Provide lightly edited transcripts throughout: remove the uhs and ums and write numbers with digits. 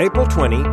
April 20,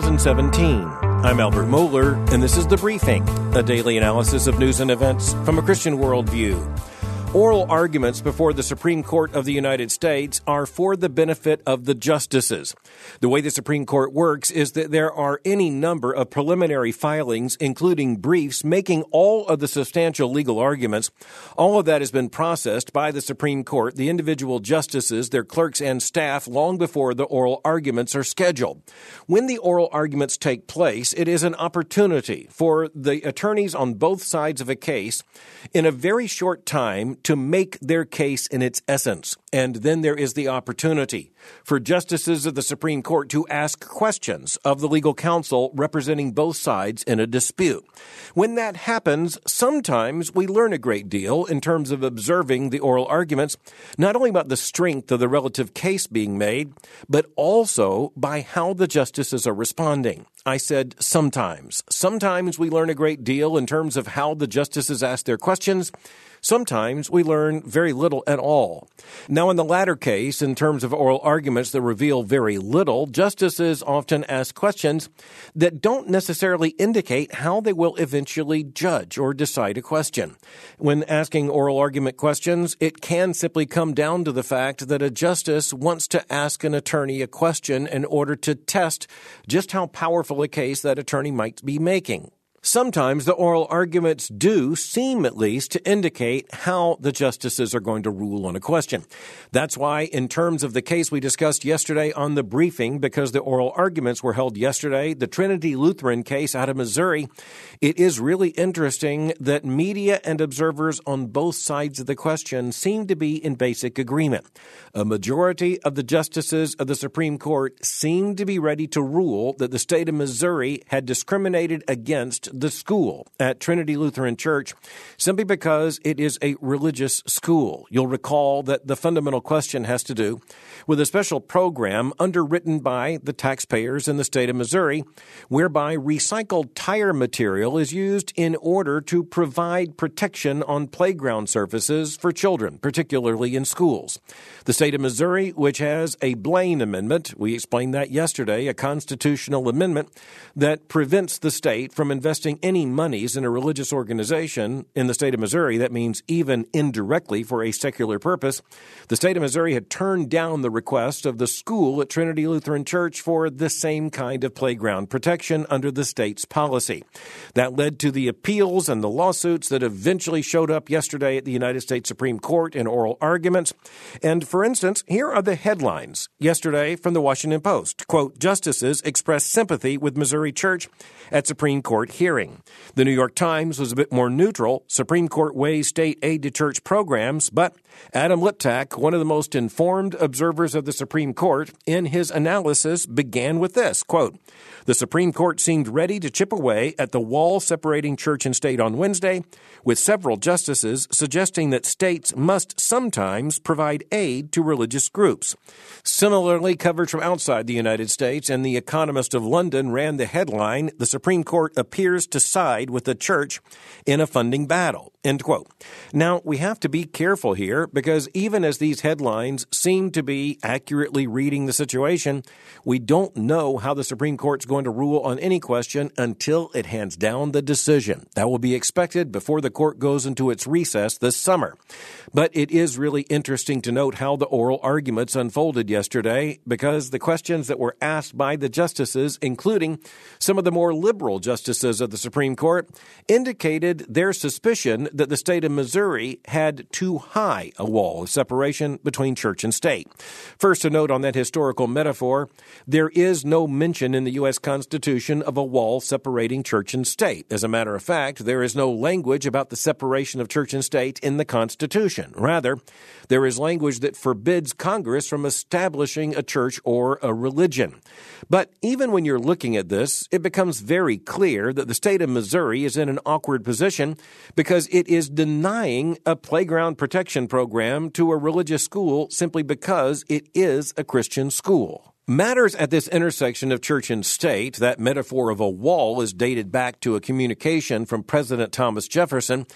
2017. I'm Albert Mohler, and this is The Briefing, a daily analysis of news and events from a Christian worldview. Oral arguments before the Supreme Court of the United States are for the benefit of the justices. The way the Supreme Court works is that there are any number of preliminary filings, including briefs, making all of the substantial legal arguments. All of that has been processed by the Supreme Court, the individual justices, their clerks, and staff long before the oral arguments are scheduled. When the oral arguments take place, it is an opportunity for the attorneys on both sides of a case in a very short time to make their case in its essence. And then there is the opportunity for justices of the Supreme Court to ask questions of the legal counsel representing both sides in a dispute. When that happens, sometimes we learn a great deal in terms of observing the oral arguments, not only about the strength of the relative case being made, but also by how the justices are responding. I said sometimes. Sometimes we learn a great deal in terms of how the justices ask their questions. Sometimes we learn very little at all. Now, in the latter case, in terms of oral arguments that reveal very little, justices often ask questions that don't necessarily indicate how they will eventually judge or decide a question. When asking oral argument questions, it can simply come down to the fact that a justice wants to ask an attorney a question in order to test just how powerful a case that attorney might be making. Sometimes the oral arguments do seem at least to indicate how the justices are going to rule on a question. That's why in terms of the case we discussed yesterday on The Briefing, because the oral arguments were held yesterday, the Trinity Lutheran case out of Missouri, it is really interesting that media and observers on both sides of the question seem to be in basic agreement. A majority of the justices of the Supreme Court seem to be ready to rule that the state of Missouri had discriminated against the school at Trinity Lutheran Church simply because it is a religious school. You'll recall that the fundamental question has to do with a special program underwritten by the taxpayers in the state of Missouri, whereby recycled tire material is used in order to provide protection on playground surfaces for children, particularly in schools. The state of Missouri, which has a Blaine Amendment, we explained that yesterday, a constitutional amendment that prevents the state from investing any monies in a religious organization in the state of Missouri. That means even indirectly for a secular purpose. The state of Missouri had turned down the request of the school at Trinity Lutheran Church for the same kind of playground protection under the state's policy. That led to the appeals and the lawsuits that eventually showed up yesterday at the United States Supreme Court in oral arguments. And for instance, here are the headlines yesterday from the Washington Post. Quote, justices express sympathy with Missouri Church at Supreme Court hearing. The New York Times was a bit more neutral. Supreme Court weighs state aid to church programs, but Adam Liptak, one of the most informed observers of the Supreme Court, in his analysis began with this, quote, the Supreme Court seemed ready to chip away at the wall separating church and state on Wednesday, with several justices suggesting that states must sometimes provide aid to religious groups. Similarly, coverage from outside the United States and The Economist of London ran the headline, the Supreme Court appears to side with the church in a funding battle, end quote. Now, we have to be careful here because even as these headlines seem to be accurately reading the situation, we don't know how the Supreme Court's going to rule on any question until it hands down the decision. That will be expected before the court goes into its recess this summer. But it is really interesting to note how the oral arguments unfolded yesterday because the questions that were asked by the justices, including some of the more liberal justices of the Supreme Court, indicated their suspicion that the state of Missouri had too high a wall of separation between church and state. First, a note on that historical metaphor, there is no mention in the U.S. Constitution of a wall separating church and state. As a matter of fact, there is no language about the separation of church and state in the Constitution. Rather, there is language that forbids Congress from establishing a church or a religion. But even when you're looking at this, it becomes very clear that the state of Missouri is in an awkward position because it is denying a playground protection program to a religious school simply because it is a Christian school. Matters at this intersection of church and state, that metaphor of a wall is dated back to a communication from President Thomas Jefferson.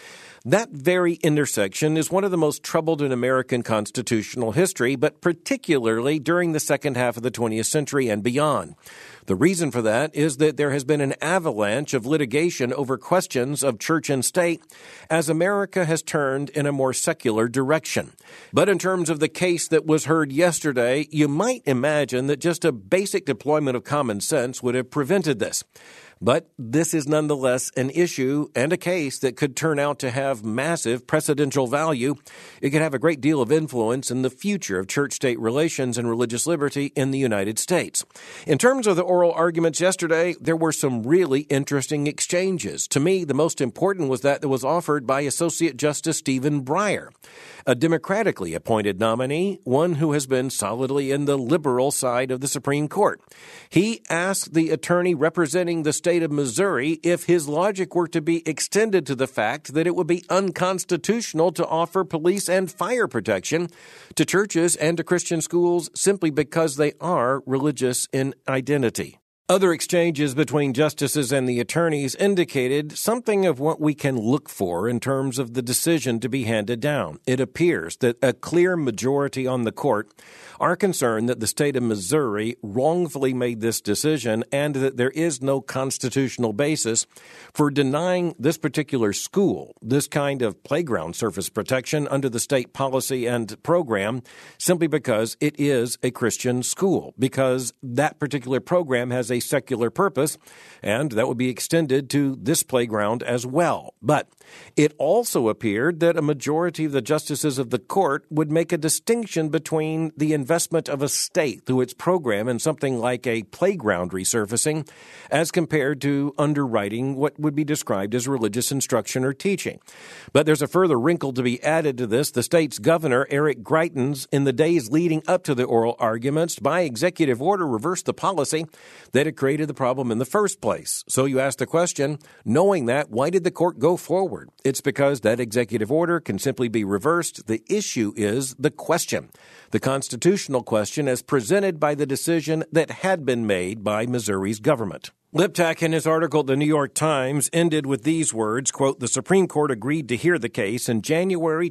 That very intersection is one of the most troubled in American constitutional history, but particularly during the second half of the 20th century and beyond. The reason for that is that there has been an avalanche of litigation over questions of church and state as America has turned in a more secular direction. But in terms of the case that was heard yesterday, you might imagine that just a basic deployment of common sense would have prevented this. But this is nonetheless an issue and a case that could turn out to have massive precedential value. It could have a great deal of influence in the future of church-state relations and religious liberty in the United States. In terms of the oral arguments yesterday, there were some really interesting exchanges. To me, the most important was that was offered by Associate Justice Stephen Breyer, a democratically appointed nominee, one who has been solidly in the liberal side of the Supreme Court. He asked the attorney representing the state of Missouri if his logic were to be extended to the fact that it would be unconstitutional to offer police and fire protection to churches and to Christian schools simply because they are religious in identity. Other exchanges between justices and the attorneys indicated something of what we can look for in terms of the decision to be handed down. It appears that a clear majority on the court are concerned that the state of Missouri wrongfully made this decision and that there is no constitutional basis for denying this particular school this kind of playground surface protection under the state policy and program simply because it is a Christian school, because that particular program has a secular purpose, and that would be extended to this playground as well. But it also appeared that a majority of the justices of the court would make a distinction between the investment of a state through its program in something like a playground resurfacing as compared to underwriting what would be described as religious instruction or teaching. But there's a further wrinkle to be added to this. The state's governor, Eric Greitens, in the days leading up to the oral arguments, by executive order reversed the policy that had created the problem in the first place. So you ask the question, knowing that, why did the court go forward? It's because that executive order can simply be reversed. The issue is the question, the constitutional question as presented by the decision that had been made by Missouri's government. Liptak, in his article at the New York Times, ended with these words, quote, "The Supreme Court agreed to hear the case in January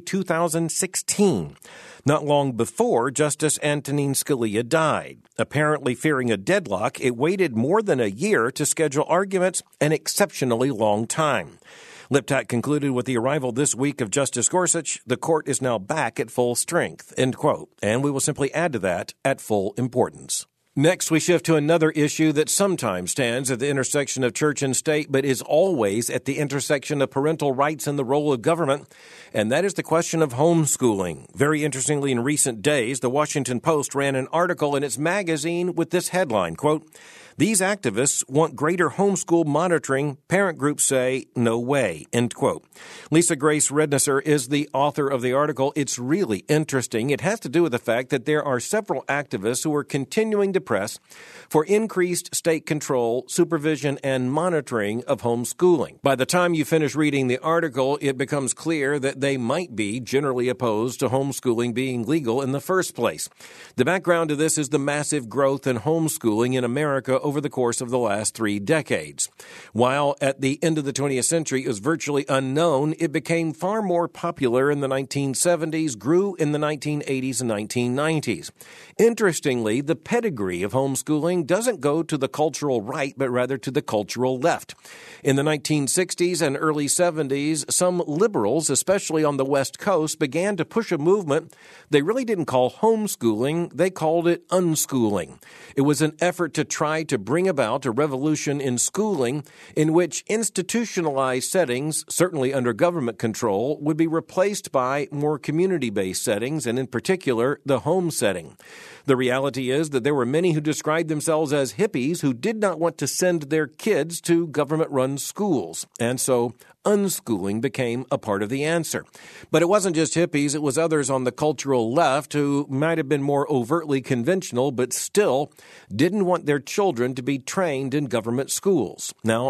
2016, not long before Justice Antonin Scalia died. Apparently fearing a deadlock, it waited more than a year to schedule arguments, an exceptionally long time." Liptak concluded with the arrival this week of Justice Gorsuch, the court is now back at full strength, end quote. And we will simply add to that, at full importance. Next, we shift to another issue that sometimes stands at the intersection of church and state, but is always at the intersection of parental rights and the role of government, and that is the question of homeschooling. Very interestingly, in recent days, the Washington Post ran an article in its magazine with this headline, quote, "These activists want greater homeschool monitoring. Parent groups say no way," end quote. Lisa Grace Rednesser is the author of the article. It's really interesting. It has to do with the fact that there are several activists who are continuing to press for increased state control, supervision, and monitoring of homeschooling. By the time you finish reading the article, it becomes clear that they might be generally opposed to homeschooling being legal in the first place. The background to this is the massive growth in homeschooling in America over the course of the last 3 decades. While at the end of the 20th century it was virtually unknown, it became far more popular in the 1970s, grew in the 1980s and 1990s. Interestingly, the pedigree of homeschooling doesn't go to the cultural right, but rather to the cultural left. In the 1960s and early 70s, some liberals, especially on the West Coast, began to push a movement they really didn't call homeschooling, they called it unschooling. It was an effort to try to bring about a revolution in schooling in which institutionalized settings, certainly under government control, would be replaced by more community-based settings, and in particular, the home setting. The reality is that there were many who described themselves as hippies who did not want to send their kids to government-run schools, and so unschooling became a part of the answer. But it wasn't just hippies, it was others on the cultural left who might have been more overtly conventional, but still didn't want their children to be trained in government schools. Now,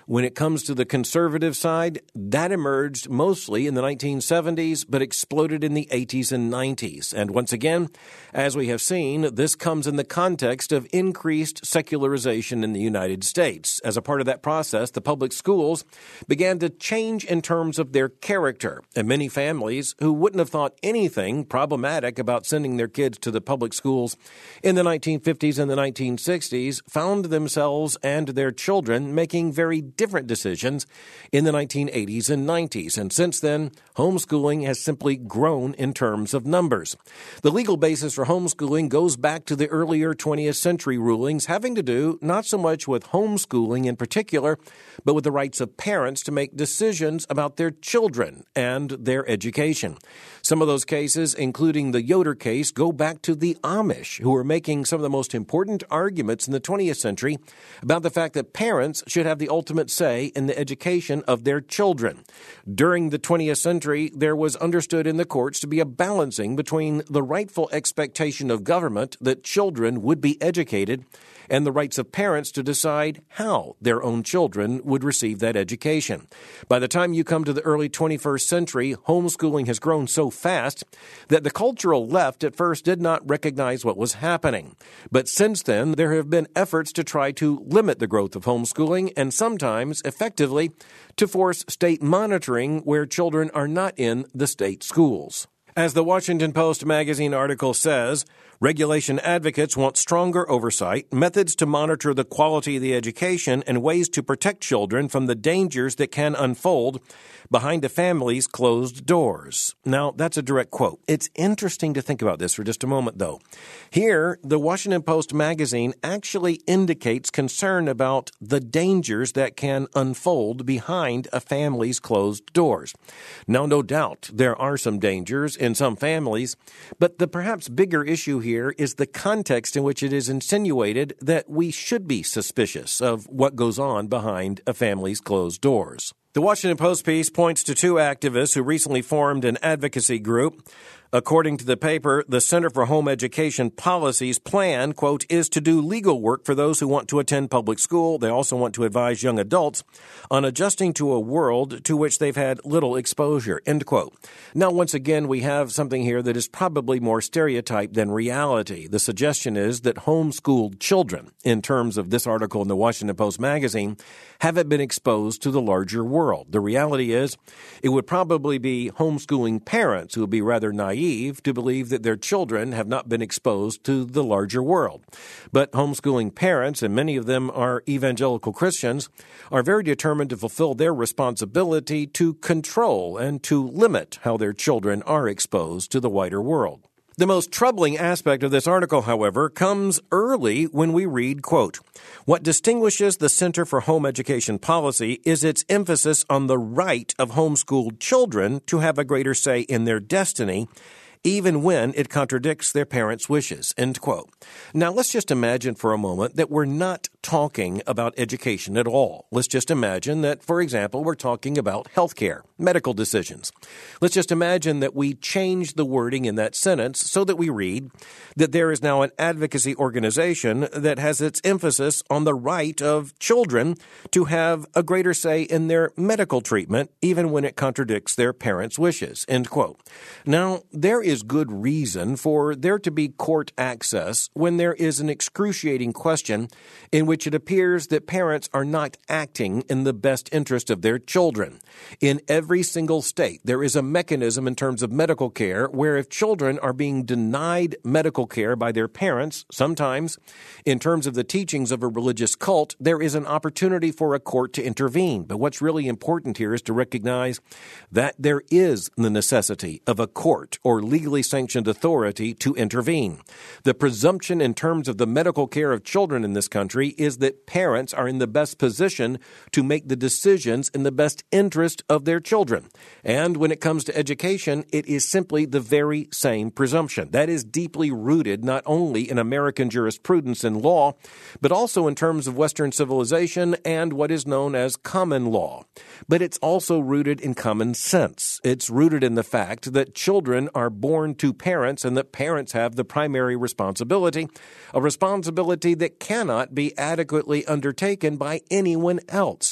When it comes to the conservative side, that emerged mostly in the 1970s, but exploded in the 80s and 90s. And once again, as we have seen, this comes in the context of increased secularization in the United States. As a part of that process, the public schools began to change in terms of their character. And many families who wouldn't have thought anything problematic about sending their kids to the public schools in the 1950s and the 1960s found themselves and their children making very different decisions in the 1980s and 90s. And since then, homeschooling has simply grown in terms of numbers. The legal basis for homeschooling goes back to the earlier 20th century rulings having to do not so much with homeschooling in particular, but with the rights of parents to make decisions about their children and their education. Some of those cases, including the Yoder case, go back to the Amish, who were making some of the most important arguments in the 20th century about the fact that parents should have the ultimate say in the education of their children. During the 20th century, there was understood in the courts to be a balancing between the rightful expectation of government that children would be educated and the rights of parents to decide how their own children would receive that education. By the time you come to the early 21st century, homeschooling has grown so fast that the cultural left at first did not recognize what was happening. But since then, there have been efforts to try to limit the growth of homeschooling and sometimes, effectively, to force state monitoring where children are not in the state schools. As the Washington Post magazine article says, regulation advocates want stronger oversight, methods to monitor the quality of the education, and ways to protect children from the dangers that can unfold behind a family's closed doors. Now, that's a direct quote. It's interesting to think about this for just a moment, though. Here, the Washington Post magazine actually indicates concern about the dangers that can unfold behind a family's closed doors. Now, no doubt, there are some dangers in some families, but the perhaps bigger issue here is the context in which it is insinuated that we should be suspicious of what goes on behind a family's closed doors. The Washington Post piece points to two activists who recently formed an advocacy group. According to the paper, the Center for Home Education Policy's plan, quote, is to do legal work for those who want to attend public school. They also want to advise young adults on adjusting to a world to which they've had little exposure, end quote. Now, once again, we have something here that is probably more stereotype than reality. The suggestion is that homeschooled children, in terms of this article in the Washington Post magazine, haven't been exposed to the larger world. The reality is it would probably be homeschooling parents who would be rather naive to believe that their children have not been exposed to the larger world. But homeschooling parents, and many of them are evangelical Christians, are very determined to fulfill their responsibility to control and to limit how their children are exposed to the wider world. The most troubling aspect of this article, however, comes early when we read, quote, what distinguishes the Center for Home Education Policy is its emphasis on the right of homeschooled children to have a greater say in their destiny, even when it contradicts their parents' wishes, end quote. Now, let's just imagine for a moment that we're not talking about education at all. Let's just imagine that, for example, we're talking about healthcare, medical decisions. Let's just imagine that we change the wording in that sentence so that we read that there is now an advocacy organization that has its emphasis on the right of children to have a greater say in their medical treatment, even when it contradicts their parents' wishes, end quote. Now, there is good reason for there to be court access when there is an excruciating question in which it appears that parents are not acting in the best interest of their children. In every single state, there is a mechanism in terms of medical care where if children are being denied medical care by their parents, sometimes in terms of the teachings of a religious cult, there is an opportunity for a court to intervene. But what's really important here is to recognize that there is the necessity of a court or legally sanctioned authority to intervene. The presumption in terms of the medical care of children in this country is that parents are in the best position to make the decisions in the best interest of their children. And when it comes to education, it is simply the very same presumption. That is deeply rooted not only in American jurisprudence and law, but also in terms of Western civilization and what is known as common law. But it's also rooted in common sense. It's rooted in the fact that children are born to parents and that parents have the primary responsibility, a responsibility that cannot be adequately undertaken by anyone else.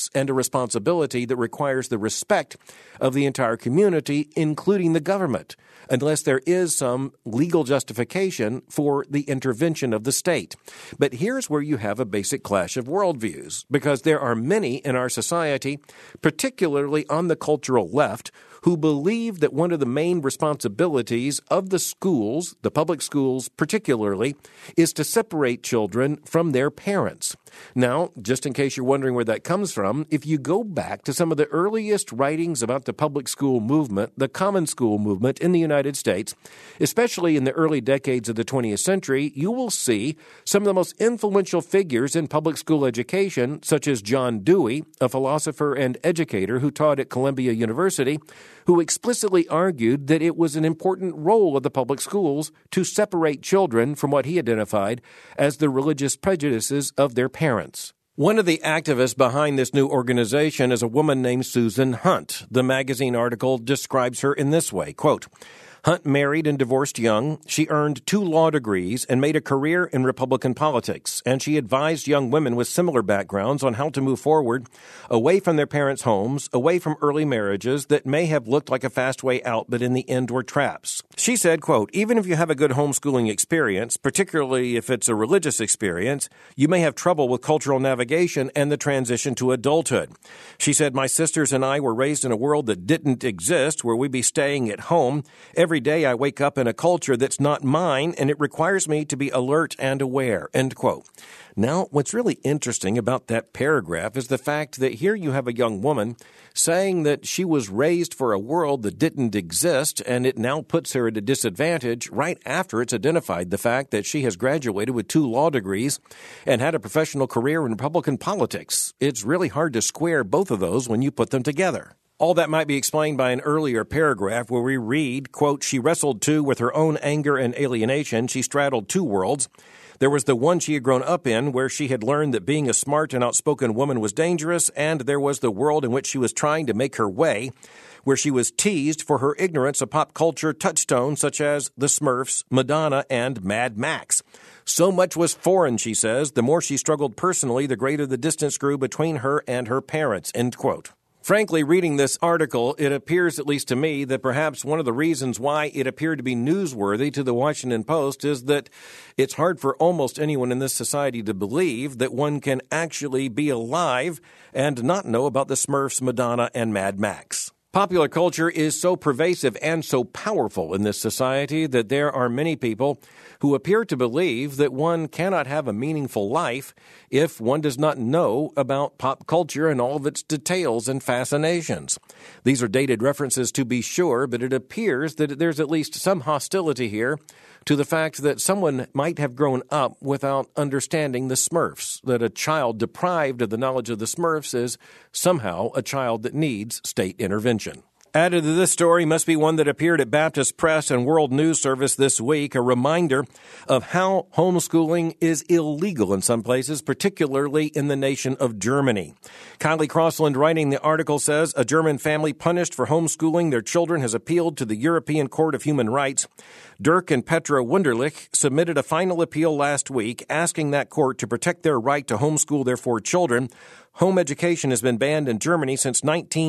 rights and a responsibility that requires the respect of the entire community, including the government, unless there is some legal justification for the intervention of the state. But here's where you have a basic clash of worldviews, because there are many in our society, particularly on the cultural left, who believe that one of the main responsibilities of the schools, the public schools particularly, is to separate children from their parents. Now, just in case you're wondering where that comes from, if you go back to some of the earliest writings about the public school movement, the common school movement in the United States, especially in the early decades of the 20th century, you will see some of the most influential figures in public school education, such as John Dewey, a philosopher and educator who taught at Columbia University, who explicitly argued that it was an important role of the public schools to separate children from what he identified as the religious prejudices of their parents. One of the activists behind this new organization is a woman named Susan Hunt. The magazine article describes her in this way, quote, Hunt married and divorced young. She earned 2 law degrees and made a career in Republican politics, and she advised young women with similar backgrounds on how to move forward away from their parents' homes, away from early marriages that may have looked like a fast way out, but in the end were traps. She said, quote, even if you have a good homeschooling experience, particularly if it's a religious experience, you may have trouble with cultural navigation and the transition to adulthood. She said, my sisters and I were raised in a world that didn't exist, where we'd be staying at home. Every day I wake up in a culture that's not mine, and it requires me to be alert and aware, end quote. Now, what's really interesting about that paragraph is the fact that here you have a young woman saying that she was raised for a world that didn't exist, and it now puts her at a disadvantage right after it's identified the fact that she has graduated with 2 law degrees and had a professional career in Republican politics. It's really hard to square both of those when you put them together. All that might be explained by an earlier paragraph where we read, quote, she wrestled too with her own anger and alienation. She straddled 2 worlds. There was the one she had grown up in, where she had learned that being a smart and outspoken woman was dangerous, and there was the world in which she was trying to make her way, where she was teased for her ignorance of pop culture touchstones such as the Smurfs, Madonna, and Mad Max. So much was foreign, she says. The more she struggled personally, the greater the distance grew between her and her parents, end quote. Frankly, reading this article, it appears, at least to me, that perhaps one of the reasons why it appeared to be newsworthy to the Washington Post is that it's hard for almost anyone in this society to believe that one can actually be alive and not know about the Smurfs, Madonna, and Mad Max. Popular culture is so pervasive and so powerful in this society that there are many people who appear to believe that one cannot have a meaningful life if one does not know about pop culture and all of its details and fascinations. These are dated references to be sure, but it appears that there's at least some hostility here to the fact that someone might have grown up without understanding the Smurfs, that a child deprived of the knowledge of the Smurfs is somehow a child that needs state intervention. Added to this story must be one that appeared at Baptist Press and World News Service this week, a reminder of how homeschooling is illegal in some places, particularly in the nation of Germany. Kylie Crossland, writing the article, says a German family punished for homeschooling their children has appealed to the European Court of Human Rights. Dirk and Petra Wunderlich submitted a final appeal last week asking that court to protect their right to homeschool their 4 children. Home education has been banned in Germany since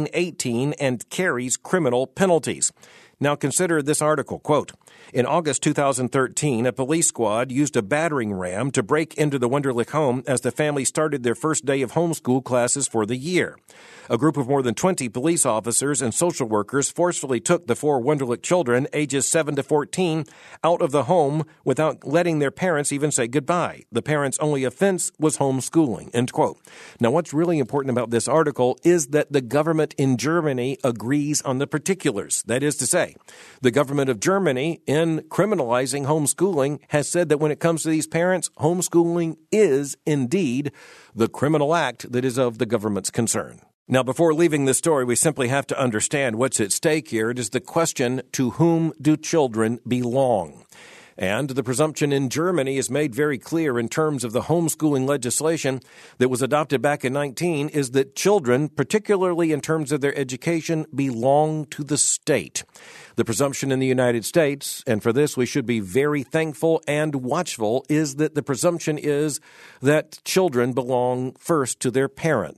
1918 and carries criminal penalties. Now consider this article, quote, in August 2013, a police squad used a battering ram to break into the Wunderlich home as the family started their first day of homeschool classes for the year. A group of more than 20 police officers and social workers forcefully took the 4 Wunderlich children, ages 7 to 14, out of the home without letting their parents even say goodbye. The parents' only offense was homeschooling, end quote. Now, what's really important about this article is that the government in Germany agrees on the particulars. That is to say, the government of Germany, in criminalizing homeschooling, has said that when it comes to these parents, homeschooling is indeed the criminal act that is of the government's concern. Now, before leaving this story, we simply have to understand what's at stake here. It is the question, to whom do children belong? And the presumption in Germany is made very clear in terms of the homeschooling legislation that was adopted back in 19 is that children, particularly in terms of their education, belong to the state. The presumption in the United States, and for this we should be very thankful and watchful, is that the presumption is that children belong first to their parents.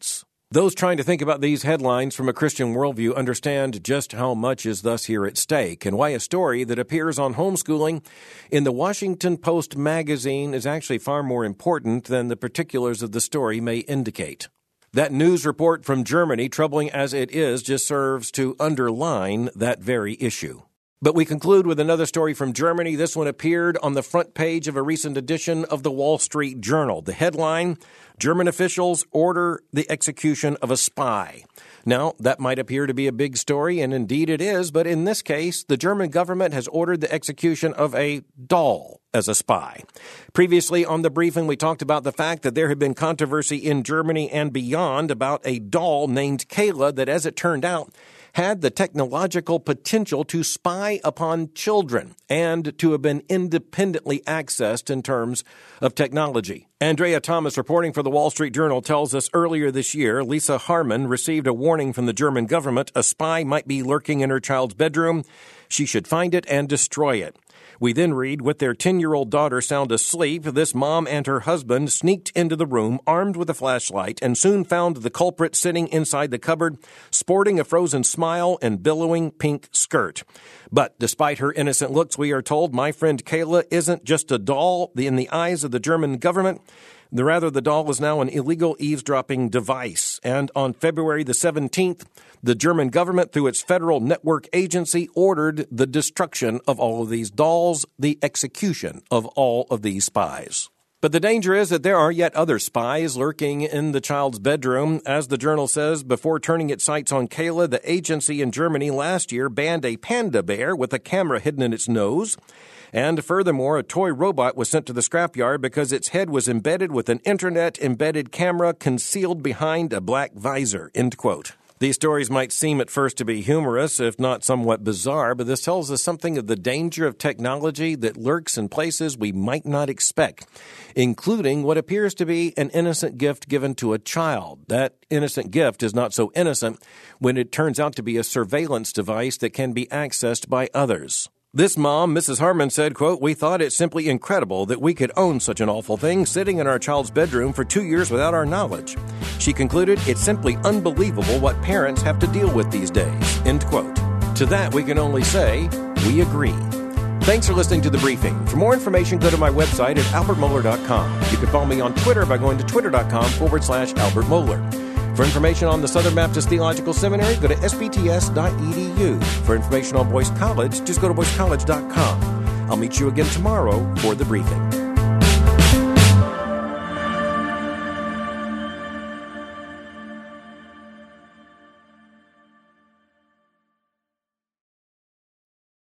Those trying to think about these headlines from a Christian worldview understand just how much is thus here at stake and why a story that appears on homeschooling in the Washington Post magazine is actually far more important than the particulars of the story may indicate. That news report from Germany, troubling as it is, just serves to underline that very issue. But we conclude with another story from Germany. This one appeared on the front page of a recent edition of the Wall Street Journal. The headline, German officials order the execution of a spy. Now, that might appear to be a big story, and indeed it is, but in this case, the German government has ordered the execution of a doll as a spy. Previously on the briefing, we talked about the fact that there had been controversy in Germany and beyond about a doll named Kayla that, as it turned out, had the technological potential to spy upon children and to have been independently accessed in terms of technology. Andrea Thomas, reporting for the Wall Street Journal, tells us earlier this year, Lisa Harman received a warning from the German government a spy might be lurking in her child's bedroom. She should find it and destroy it. We then read, with their 10-year-old daughter sound asleep, this mom and her husband sneaked into the room armed with a flashlight and soon found the culprit sitting inside the cupboard, sporting a frozen smile and billowing pink skirt. But despite her innocent looks, we are told my friend Kayla isn't just a doll in the eyes of the German government. Rather, the doll is now an illegal eavesdropping device. And on February the 17th, the German government, through its federal network agency, ordered the destruction of all of these dolls, the execution of all of these spies. But the danger is that there are yet other spies lurking in the child's bedroom. As the journal says, before turning its sights on Kayla, the agency in Germany last year banned a panda bear with a camera hidden in its nose. And furthermore, a toy robot was sent to the scrapyard because its head was embedded with an internet-embedded camera concealed behind a black visor, end quote. These stories might seem at first to be humorous, if not somewhat bizarre, but this tells us something of the danger of technology that lurks in places we might not expect, including what appears to be an innocent gift given to a child. That innocent gift is not so innocent when it turns out to be a surveillance device that can be accessed by others. This mom, Mrs. Harman, said, quote, "We thought it simply incredible that we could own such an awful thing sitting in our child's bedroom for 2 years without our knowledge." She concluded, "It's simply unbelievable what parents have to deal with these days," end quote. To that, we can only say, we agree. Thanks for listening to The Briefing. For more information, go to my website at albertmohler.com. You can follow me on Twitter by going to twitter.com/Albert Mohler. For information on the Southern Baptist Theological Seminary, go to sbts.edu. For information on Boyce College, just go to boycecollege.com. I'll meet you again tomorrow for The Briefing.